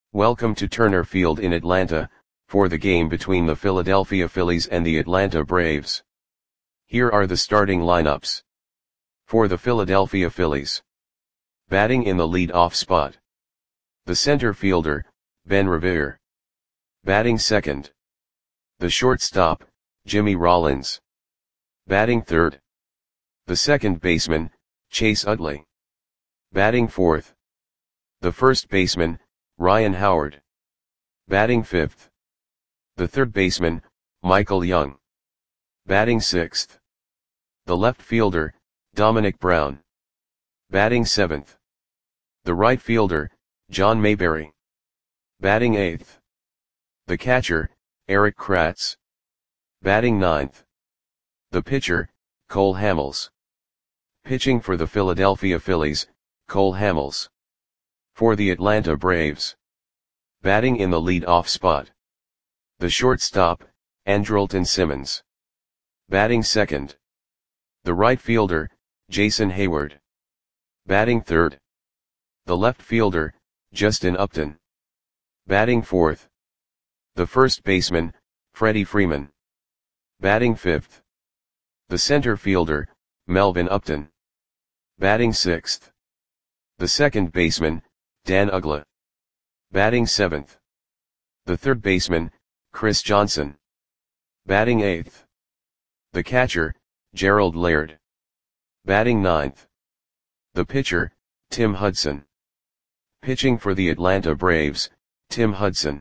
Welcome to Turner Field in Atlanta, for the game between the Philadelphia Phillies and the Atlanta Braves. Here are the starting lineups. For the Philadelphia Phillies. Batting in the lead-off spot. The center fielder, Ben Revere. Batting second. The shortstop, Jimmy Rollins. Batting third. The second baseman, Chase Utley. Batting fourth. The first baseman, Ryan Howard. Batting fifth. The third baseman, Michael Young. Batting sixth. The left fielder, Dominic Brown. Batting seventh. The right fielder, John Mayberry. Batting eighth. The catcher, Erik Kratz. Batting ninth. The pitcher, Cole Hamels. Pitching for the Philadelphia Phillies, Cole Hamels. For the Atlanta Braves. Batting in the lead-off spot. The shortstop, Andrelton Simmons. Batting second. The right fielder, Jason Heyward. Batting third. The left fielder, Justin Upton. Batting fourth. The first baseman, Freddie Freeman. Batting fifth. The center fielder, Melvin Upton. Batting sixth. The second baseman, Dan Uggla. Batting seventh. The third baseman, Chris Johnson. Batting eighth. The catcher, Gerald Laird. Batting ninth. The pitcher, Tim Hudson. Pitching for the Atlanta Braves, Tim Hudson.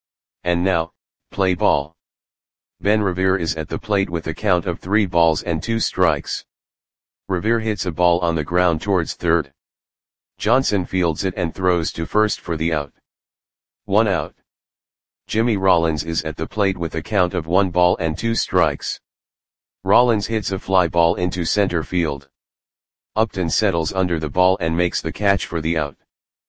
And now, play ball. Ben Revere is at the plate with a count of 3 balls and 2 strikes. Revere hits a ball on the ground towards third. Johnson fields it and throws to first for the out. 1 out. Jimmy Rollins is at the plate with a count of 1 ball and 2 strikes. Rollins hits a fly ball into center field. Upton settles under the ball and makes the catch for the out.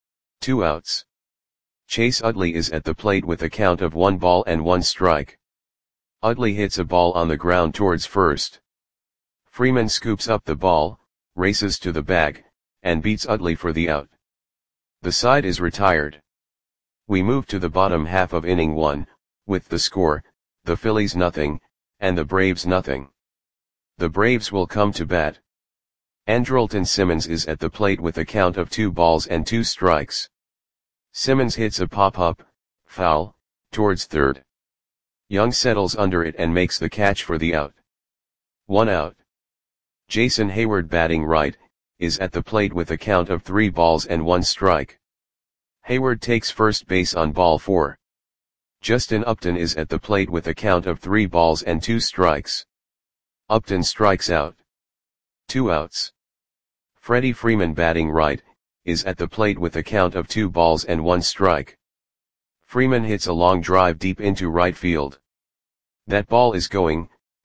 2 outs. Chase Utley is at the plate with a count of 1 ball and 1 strike. Utley hits a ball on the ground towards first. Freeman scoops up the ball, races to the bag, and beats Utley for the out. The side is retired. We move to the bottom half of inning 1, with the score, the Phillies nothing, and the Braves nothing. The Braves will come to bat. Andrelton Simmons is at the plate with a count of 2 balls and 2 strikes. Simmons hits a pop-up, foul, towards third. Young settles under it and makes the catch for the out. 1 out. Jason Heyward batting right, is at the plate with a count of 3 balls and 1 strike. Heyward takes first base on ball 4. Justin Upton is at the plate with a count of 3 balls and 2 strikes. Upton strikes out. 2 outs. Freddie Freeman batting right, is at the plate with a count of 2 balls and 1 strike. Freeman hits a long drive deep into right field. That ball is going,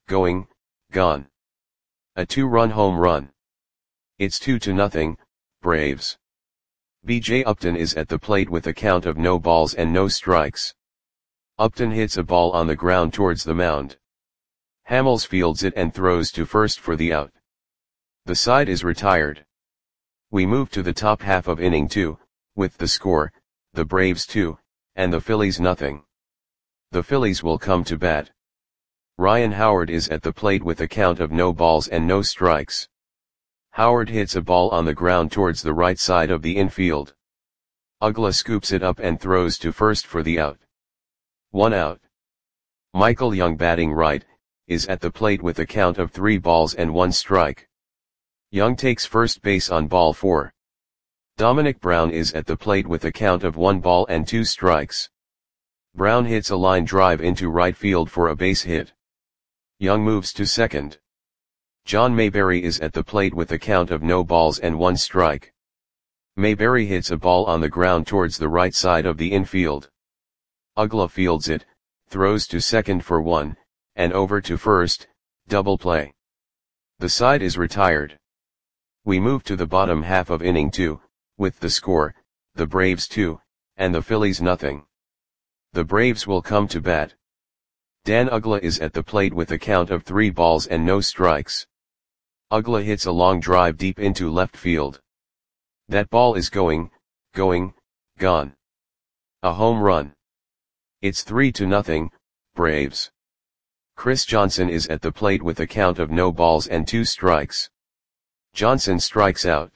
gone. A 2-run home run. It's 2-0, Braves. B.J. Upton is at the plate with a count of no balls and no strikes. Upton hits a ball on the ground towards the mound. Hamels fields it and throws to first for the out. The side is retired. We move to the top half of inning 2, with the score, the Braves 2, and the Phillies nothing. The Phillies will come to bat. Ryan Howard is at the plate with a count of no balls and no strikes. Howard hits a ball on the ground towards the right side of the infield. Uggla scoops it up and throws to first for the out. 1 out. Michael Young batting right, is at the plate with a count of 3 balls and 1 strike. Young takes first base on ball 4. Dominic Brown is at the plate with a count of 1 ball and 2 strikes. Brown hits a line drive into right field for a base hit. Young moves to second. John Mayberry is at the plate with a count of no balls and 1 strike. Mayberry hits a ball on the ground towards the right side of the infield. Uggla fields it, throws to second for 1, and over to first, double play. The side is retired. We move to the bottom half of inning 2, with the score, the Braves 2, and the Phillies nothing. The Braves will come to bat. Dan Uggla is at the plate with a count of 3 balls and no strikes. Uggla hits a long drive deep into left field. That ball is going, gone. A home run. It's 3-0, Braves. Chris Johnson is at the plate with a count of no balls and 2 strikes. Johnson strikes out.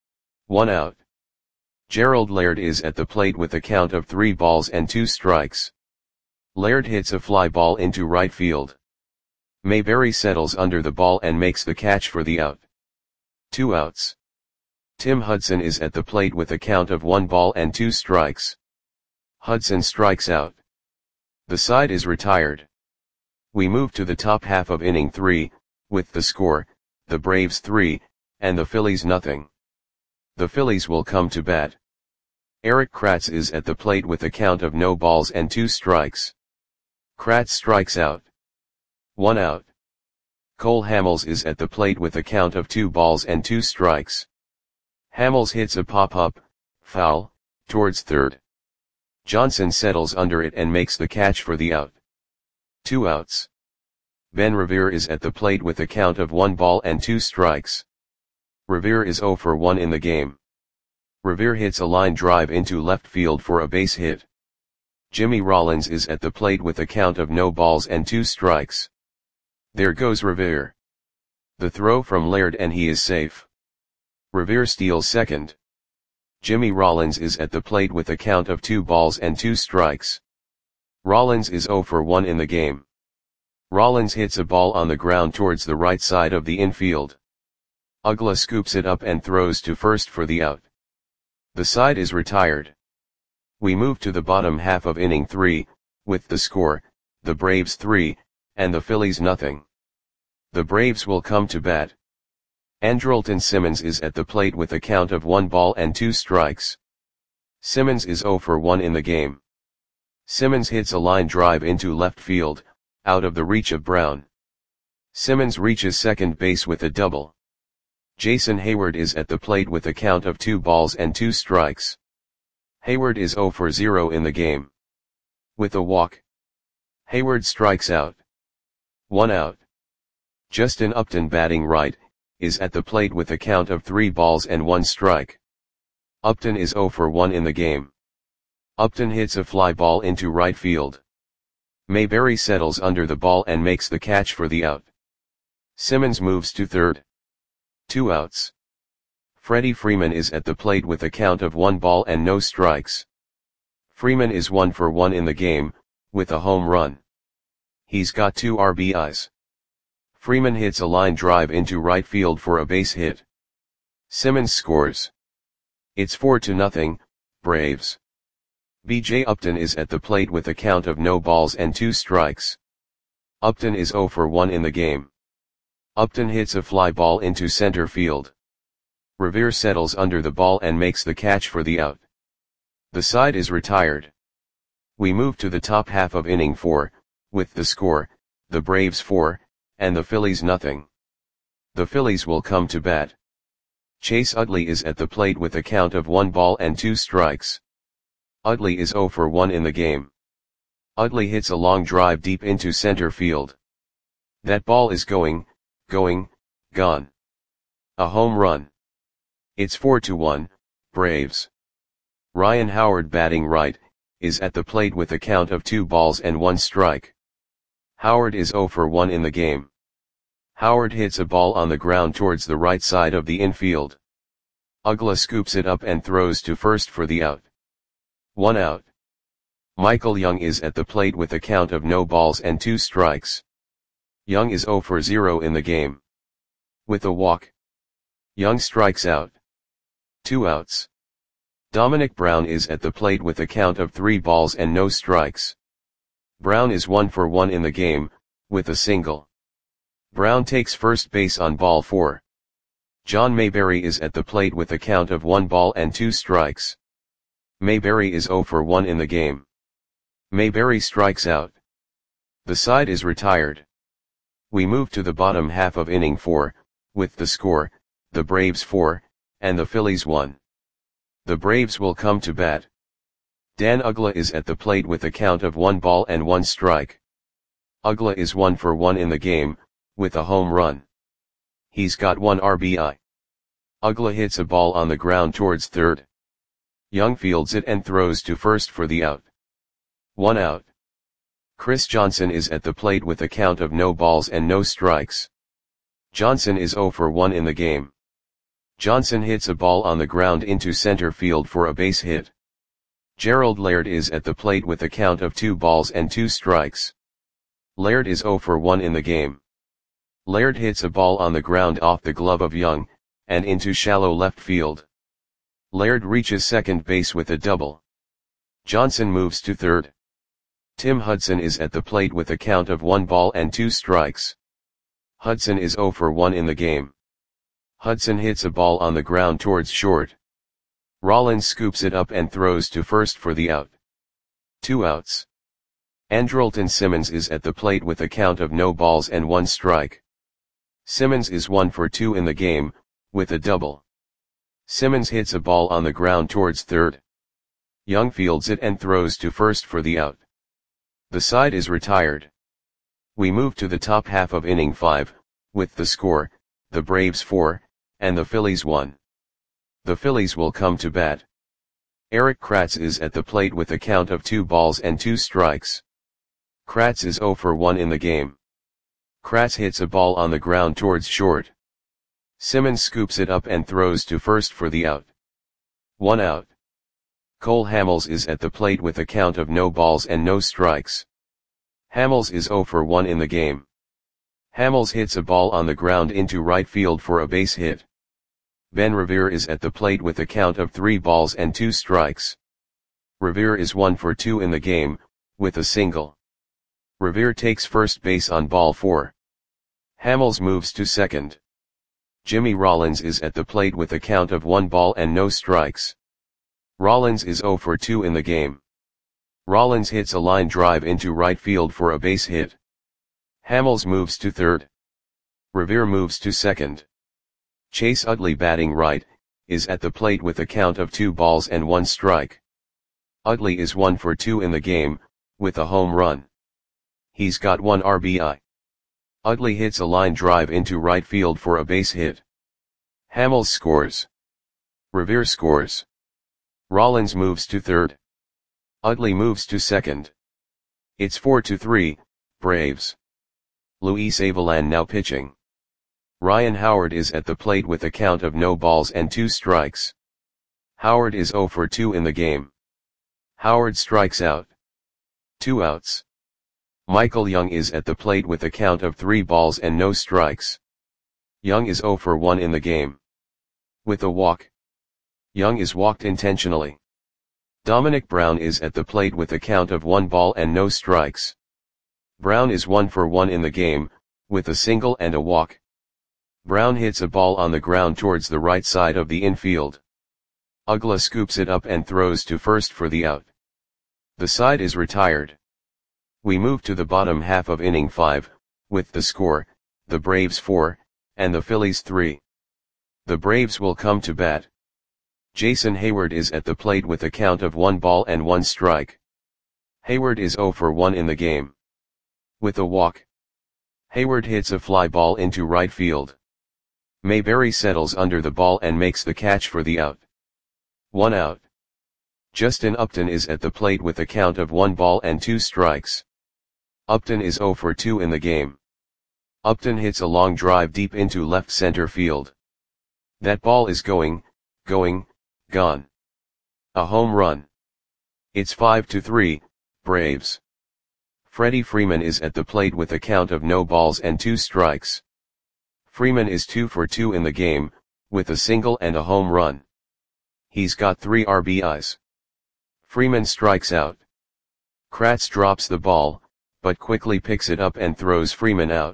1 out. Gerald Laird is at the plate with a count of 3 balls and 2 strikes. Laird hits a fly ball into right field. Mayberry settles under the ball and makes the catch for the out. 2 outs. Tim Hudson is at the plate with a count of 1 ball and 2 strikes. Hudson strikes out. The side is retired. We move to the top half of inning 3, with the score, the Braves 3, and the Phillies nothing. The Phillies will come to bat. Erik Kratz is at the plate with a count of no balls and 2 strikes. Kratz strikes out. 1 out. Cole Hamels is at the plate with a count of 2 balls and 2 strikes. Hamels hits a pop-up, foul, towards third. Johnson settles under it and makes the catch for the out. 2 outs. Ben Revere is at the plate with a count of 1 ball and 2 strikes. Revere is 0 for 1 in the game. Revere hits a line drive into left field for a base hit. Jimmy Rollins is at the plate with a count of no balls and 2 strikes. There goes Revere. The throw from Laird and he is safe. Revere steals second. Jimmy Rollins is at the plate with a count of 2 balls and 2 strikes. Rollins is 0 for 1 in the game. Rollins hits a ball on the ground towards the right side of the infield. Uggla scoops it up and throws to first for the out. The side is retired. We move to the bottom half of inning 3, with the score, the Braves 3, and the Phillies nothing. The Braves will come to bat. Andrelton Simmons is at the plate with a count of 1 ball and 2 strikes. Simmons is 0 for 1 in the game. Simmons hits a line drive into left field, out of the reach of Brown. Simmons reaches second base with a double. Jason Hayward is at the plate with a count of 2 balls and 2 strikes. Hayward is 0 for 0 in the game. With a walk, Hayward strikes out. 1 out. Justin Upton, batting right, is at the plate with a count of 3 balls and 1 strike. Upton is 0 for 1 in the game. Upton hits a fly ball into right field. Mayberry settles under the ball and makes the catch for the out. Simmons moves to third. 2 outs. Freddie Freeman is at the plate with a count of 1 ball and no strikes. Freeman is 1 for 1 in the game, with a home run. He's got 2 RBIs. Freeman hits a line drive into right field for a base hit. Simmons scores. It's 4-0, Braves. B.J. Upton is at the plate with a count of no balls and 2 strikes. Upton is 0 for 1 in the game. Upton hits a fly ball into center field. Revere settles under the ball and makes the catch for the out. The side is retired. We move to the top half of inning 4, with the score, the Braves 4, and the Phillies nothing. The Phillies will come to bat. Chase Utley is at the plate with a count of 1 ball and 2 strikes. Utley is 0 for 1 in the game. Utley hits a long drive deep into center field. That ball is going, gone. A home run. It's 4-1, Braves. Ryan Howard, batting right, is at the plate with a count of 2 balls and 1 strike. Howard is 0 for 1 in the game. Howard hits a ball on the ground towards the right side of the infield. Uggla scoops it up and throws to first for the out. 1 out. Michael Young is at the plate with a count of no balls and 2 strikes. Young is 0 for 0 in the game. With a walk, Young strikes out. 2 outs. Dominic Brown is at the plate with a count of 3 balls and no strikes. Brown is 1 for 1 in the game, with a single. Brown takes first base on ball 4. John Mayberry is at the plate with a count of 1 ball and 2 strikes. Mayberry is 0 for 1 in the game. Mayberry strikes out. The side is retired. We move to the bottom half of inning 4, with the score, the Braves 4, and the Phillies 1. The Braves will come to bat. Dan Uggla is at the plate with a count of 1 ball and 1 strike. Uggla is 1 for 1 in the game, with a home run. He's got 1 RBI. Uggla hits a ball on the ground towards third. Young fields it and throws to first for the out. 1 out. Chris Johnson is at the plate with a count of no balls and no strikes. Johnson is 0 for 1 in the game. Johnson hits a ball on the ground into center field for a base hit. Gerald Laird is at the plate with a count of 2 balls and 2 strikes. Laird is 0 for 1 in the game. Laird hits a ball on the ground off the glove of Young, and into shallow left field. Laird reaches second base with a double. Johnson moves to third. Tim Hudson is at the plate with a count of 1 ball and 2 strikes. Hudson is 0 for 1 in the game. Hudson hits a ball on the ground towards short. Rollins scoops it up and throws to first for the out. 2 outs. Andrelton Simmons is at the plate with a count of no balls and 1 strike. Simmons is 1 for 2 in the game, with a double. Simmons hits a ball on the ground towards third. Young fields it and throws to first for the out. The side is retired. We move to the top half of inning 5, with the score, the Braves 4, and the Phillies 1. The Phillies will come to bat. Eric Kratz is at the plate with a count of 2 balls and 2 strikes. Kratz is 0 for 1 in the game. Kratz hits a ball on the ground towards short. Simmons scoops it up and throws to first for the out. 1 out. Cole Hamels is at the plate with a count of no balls and no strikes. Hamels is 0 for 1 in the game. Hamels hits a ball on the ground into right field for a base hit. Ben Revere is at the plate with a count of 3 balls and 2 strikes. Revere is 1 for 2 in the game, with a single. Revere takes first base on ball 4. Hamels moves to second. Jimmy Rollins is at the plate with a count of 1 ball and no strikes. Rollins is 0 for 2 in the game. Rollins hits a line drive into right field for a base hit. Hamels moves to third. Revere moves to second. Chase Utley, batting right, is at the plate with a count of 2 balls and 1 strike. Utley is 1 for 2 in the game, with a home run. He's got 1 RBI. Utley hits a line drive into right field for a base hit. Hamels scores. Revere scores. Rollins moves to third. Utley moves to second. It's 4-3, Braves. Luis Avilan now pitching. Ryan Howard is at the plate with a count of no balls and 2 strikes. Howard is 0 for 2 in the game. Howard strikes out. 2 outs. Michael Young is at the plate with a count of 3 balls and no strikes. Young is 0 for 1 in the game. With a walk. Young is walked intentionally. Dominic Brown is at the plate with a count of 1 ball and no strikes. Brown is 1 for 1 in the game, with a single and a walk. Brown hits a ball on the ground towards the right side of the infield. Ugla scoops it up and throws to first for the out. The side is retired. We move to the bottom half of inning 5, with the score, the Braves 4, and the Phillies 3. The Braves will come to bat. Jason Hayward is at the plate with a count of 1 ball and 1 strike. Hayward is 0 for 1 in the game. With a walk. Hayward hits a fly ball into right field. Mayberry settles under the ball and makes the catch for the out. 1 out. Justin Upton is at the plate with a count of 1 ball and 2 strikes. Upton is 0 for 2 in the game. Upton hits a long drive deep into left center field. That ball is going, gone. A home run. It's 5-3, Braves. Freddie Freeman is at the plate with a count of no balls and 2 strikes. Freeman is 2 for 2 in the game, with a single and a home run. He's got 3 RBIs. Freeman strikes out. Kratz drops the ball, but quickly picks it up and throws Freeman out.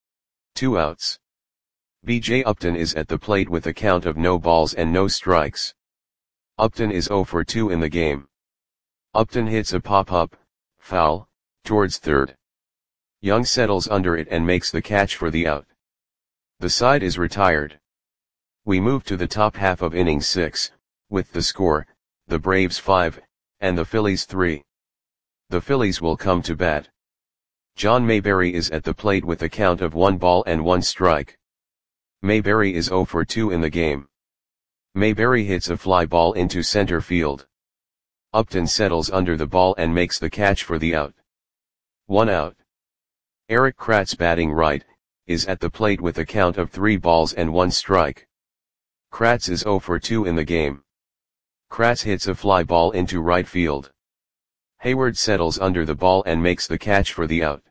2 outs. B.J. Upton is at the plate with a count of no balls and no strikes. Upton is 0 for 2 in the game. Upton hits a pop-up, foul, towards third. Young settles under it and makes the catch for the out. The side is retired. We move to the top half of inning 6, with the score, the Braves 5, and the Phillies 3. The Phillies will come to bat. John Mayberry is at the plate with a count of 1 ball and 1 strike. Mayberry is 0 for 2 in the game. Mayberry hits a fly ball into center field. Upton settles under the ball and makes the catch for the out. 1 out. Erik Kratz, batting right, is at the plate with a count of 3 balls and 1 strike. Kratz is 0 for 2 in the game. Kratz hits a fly ball into right field. Hayward settles under the ball and makes the catch for the out.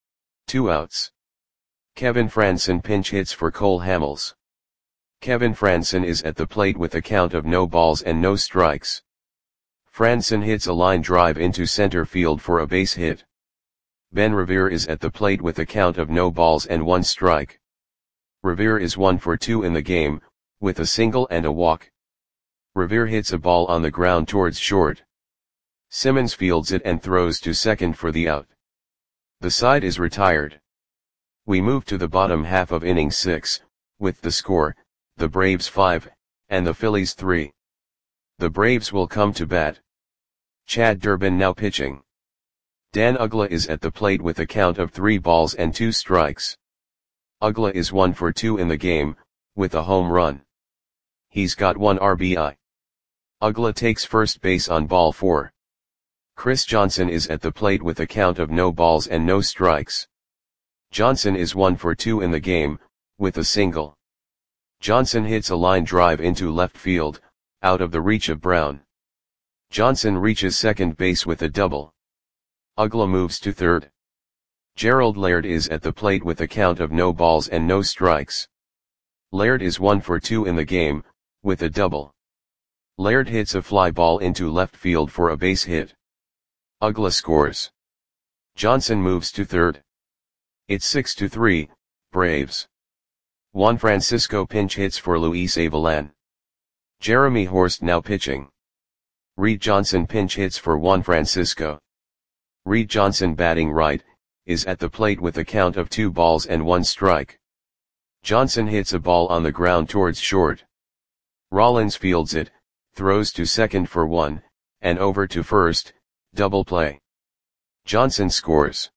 2 outs. Kevin Frandsen pinch hits for Cole Hamels. Kevin Frandsen is at the plate with a count of no balls and no strikes. Frandsen hits a line drive into center field for a base hit. Ben Revere is at the plate with a count of no balls and 1 strike. Revere is 1 for 2 in the game, with a single and a walk. Revere hits a ball on the ground towards short. Simmons fields it and throws to second for the out. The side is retired. We move to the bottom half of inning 6, with the score, the Braves 5, and the Phillies 3. The Braves will come to bat. Chad Durbin now pitching. Dan Uggla is at the plate with a count of 3 balls and 2 strikes. Uggla is 1 for 2 in the game, with a home run. He's got 1 RBI. Uggla takes first base on ball 4. Chris Johnson is at the plate with a count of no balls and no strikes. Johnson is 1 for 2 in the game, with a single. Johnson hits a line drive into left field, out of the reach of Brown. Johnson reaches second base with a double. Uggla moves to third. Gerald Laird is at the plate with a count of no balls and no strikes. Laird is 1 for 2 in the game, with a double. Laird hits a fly ball into left field for a base hit. Uggla scores. Johnson moves to third. It's 6-3, Braves. Juan Francisco pinch hits for Luis Avilan. Jeremy Horst now pitching. Reed Johnson pinch hits for Juan Francisco. Reed Johnson, batting right, is at the plate with a count of 2 balls and 1 strike. Johnson hits a ball on the ground towards short. Rollins fields it, throws to second for 1, and over to first, double play. Johnson scores.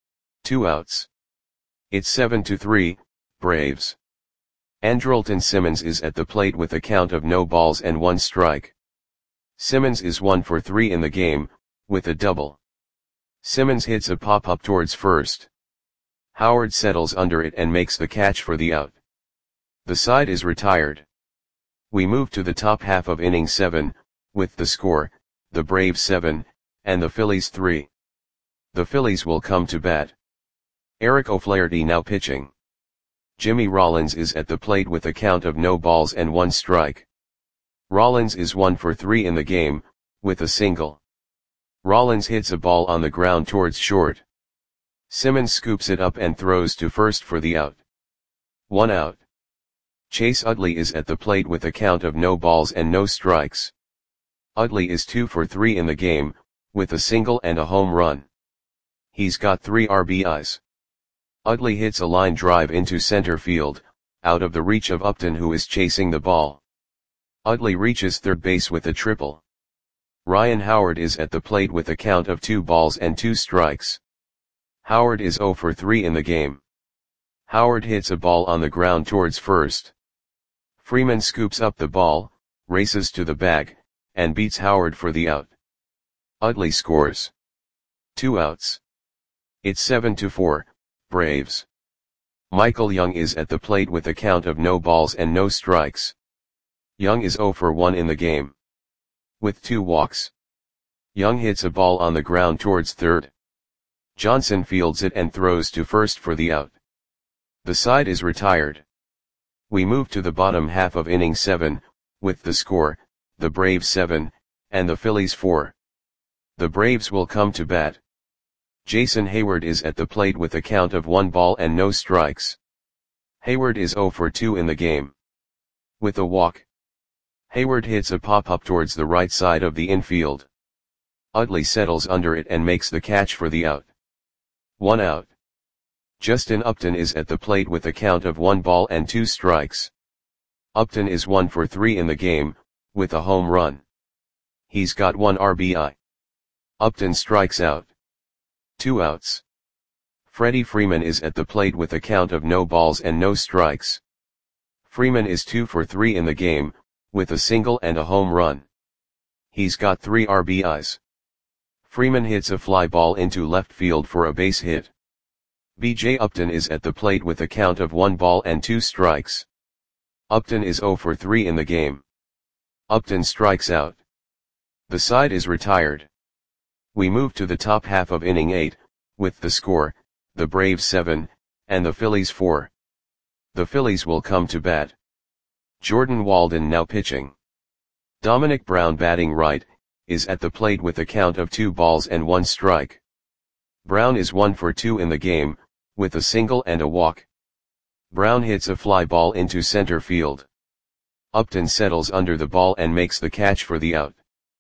2 outs. It's 7-3, Braves. Andrelton Simmons is at the plate with a count of no balls and 1 strike. Simmons is 1 for 3 in the game, with a double. Simmons hits a pop-up towards first. Howard settles under it and makes the catch for the out. The side is retired. We move to the top half of inning 7, with the score, the Braves 7, and the Phillies 3. The Phillies will come to bat. Eric O'Flaherty now pitching. Jimmy Rollins is at the plate with a count of no balls and 1 strike. Rollins is 1 for 3 in the game, with a single. Rollins hits a ball on the ground towards short. Simmons scoops it up and throws to first for the out. 1 out. Chase Utley is at the plate with a count of no balls and no strikes. Utley is 2 for 3 in the game, with a single and a home run. He's got 3 RBIs. Utley hits a line drive into center field, out of the reach of Upton, who is chasing the ball. Utley reaches third base with a triple. Ryan Howard is at the plate with a count of 2 balls and 2 strikes. Howard is 0 for 3 in the game. Howard hits a ball on the ground towards first. Freeman scoops up the ball, races to the bag, and beats Howard for the out. Utley scores. 2 outs. It's 7-4, Braves. Michael Young is at the plate with a count of no balls and no strikes. Young is 0 for 1 in the game. With 2 walks. Young hits a ball on the ground towards third. Johnson fields it and throws to first for the out. The side is retired. We move to the bottom half of inning 7, with the score, the Braves 7, and the Phillies 4. The Braves will come to bat. Jason Hayward is at the plate with a count of 1 ball and no strikes. Hayward is 0 for 2 in the game. With a walk. Hayward hits a pop-up towards the right side of the infield. Utley settles under it and makes the catch for the out. 1 out. Justin Upton is at the plate with a count of 1 ball and 2 strikes. Upton is 1 for 3 in the game, with a home run. He's got 1 RBI. Upton strikes out. 2 outs. Freddie Freeman is at the plate with a count of no balls and no strikes. Freeman is 2 for 3 in the game, with a single and a home run. He's got 3 RBIs. Freeman hits a fly ball into left field for a base hit. B.J. Upton is at the plate with a count of 1 ball and 2 strikes. Upton is 0 for 3 in the game. Upton strikes out. The side is retired. We move to the top half of inning 8, with the score, the Braves 7, and the Phillies 4. The Phillies will come to bat. Jordan Walden now pitching. Dominic Brown batting right, is at the plate with a count of 2 balls and 1 strike. Brown is 1 for 2 in the game, with a single and a walk. Brown hits a fly ball into center field. Upton settles under the ball and makes the catch for the out.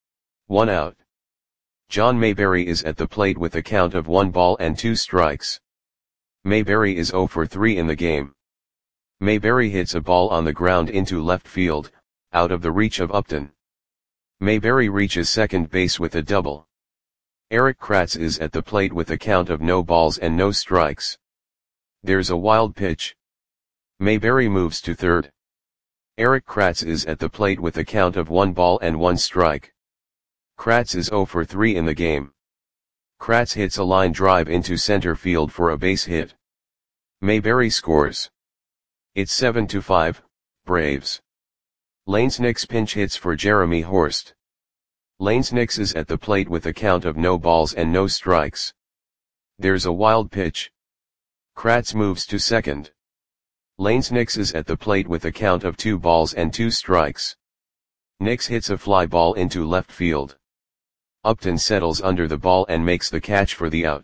1 out. John Mayberry is at the plate with a count of 1 ball and 2 strikes. Mayberry is 0 for 3 in the game. Mayberry hits a ball on the ground into left field, out of the reach of Upton. Mayberry reaches second base with a double. Eric Kratz is at the plate with a count of no balls and no strikes. There's a wild pitch. Mayberry moves to third. Eric Kratz is at the plate with a count of 1 ball and 1 strike. Kratz is 0 for 3 in the game. Kratz hits a line drive into center field for a base hit. Mayberry scores. It's 7-5, Braves. Lanesnix pinch hits for Jeremy Horst. Lanesnix is at the plate with a count of no balls and no strikes. There's a wild pitch. Kratz moves to second. Lanesnix is at the plate with a count of 2 balls and 2 strikes. Nix hits a fly ball into left field. Upton settles under the ball and makes the catch for the out.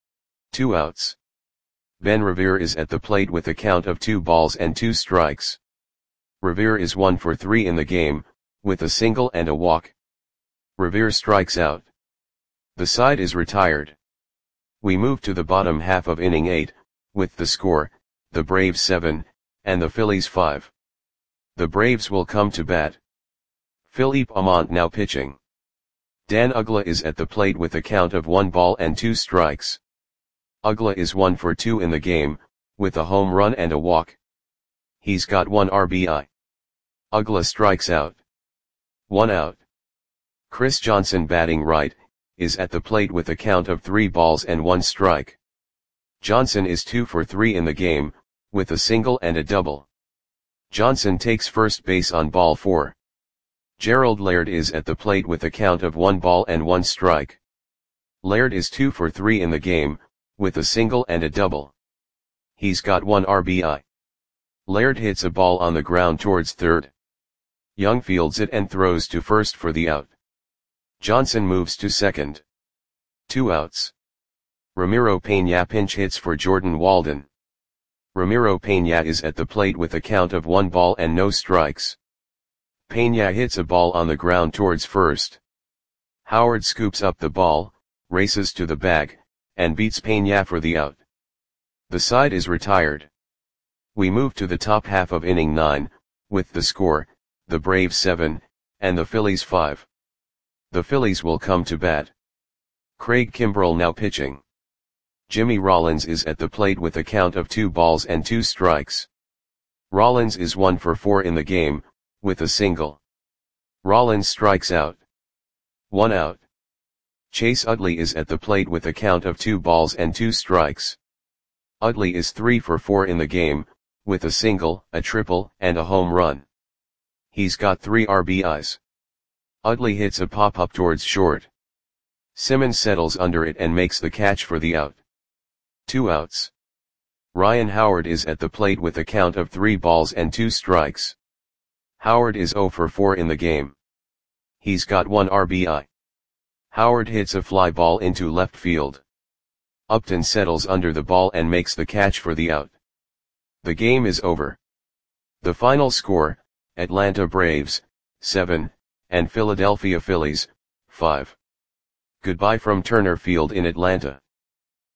2 outs. Ben Revere is at the plate with a count of 2 balls and 2 strikes. Revere is 1 for 3 in the game, with a single and a walk. Revere strikes out. The side is retired. We move to the bottom half of inning 8, with the score, the Braves 7, and the Phillies 5. The Braves will come to bat. Philippe Aumont now pitching. Dan Uggla is at the plate with a count of 1 ball and 2 strikes. Uggla is 1 for 2 in the game, with a home run and a walk. He's got 1 RBI. Uggla strikes out. 1 out. Chris Johnson batting right, is at the plate with a count of 3 balls and 1 strike. Johnson is 2 for 3 in the game, with a single and a double. Johnson takes first base on ball 4. Gerald Laird is at the plate with a count of 1 ball and 1 strike. Laird is 2 for 3 in the game, with a single and a double. He's got 1 RBI. Laird hits a ball on the ground towards third. Young fields it and throws to first for the out. Johnson moves to second. 2 outs. Ramiro Peña pinch hits for Jordan Walden. Ramiro Peña is at the plate with a count of 1 ball and no strikes. Peña hits a ball on the ground towards first. Howard scoops up the ball, races to the bag, and beats Peña for the out. The side is retired. We move to the top half of inning 9, with the score, the Braves 7, and the Phillies 5. The Phillies will come to bat. Craig Kimbrell now pitching. Jimmy Rollins is at the plate with a count of 2 balls and 2 strikes. Rollins is 1 for 4 in the game, with a single. Rollins strikes out. 1 out. Chase Utley is at the plate with a count of 2 balls and 2 strikes. Utley is 3 for 4 in the game, with a single, a triple, and a home run. He's got 3 RBIs. Utley hits a pop-up towards short. Simmons settles under it and makes the catch for the out. 2 outs. Ryan Howard is at the plate with a count of 3 balls and 2 strikes. Howard is 0 for 4 in the game. He's got 1 RBI. Howard hits a fly ball into left field. Upton settles under the ball and makes the catch for the out. The game is over. The final score, Atlanta Braves, 7, and Philadelphia Phillies, 5. Goodbye from Turner Field in Atlanta.